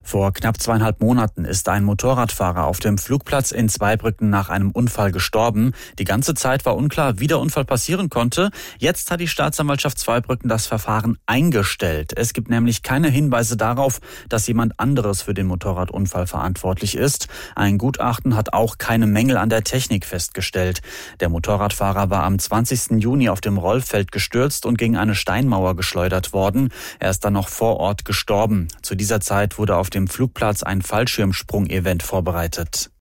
Vor knapp 2,5 Monaten ist ein Motorradfahrer auf dem Flugplatz in Zweibrücken nach einem Unfall gestorben. Die ganze Zeit war unklar, wie der Unfall passieren konnte. Jetzt hat die Staatsanwaltschaft Zweibrücken das Verfahren eingestellt. Es gibt nämlich keine Hinweise darauf, dass jemand anderes für den Motorradunfall verantwortlich ist. Ein Gutachten hat auch keine Mängel an der Technik festgestellt. Der Motorradfahrer war am 20. Juni auf dem Rollfeld gestürzt und gegen eine Steinmauer geschleudert worden. Er ist dann noch vor Ort gestorben. Zu dieser Zeit wurde auf dem Flugplatz ein Fallschirmsprung-Event vorbereitet.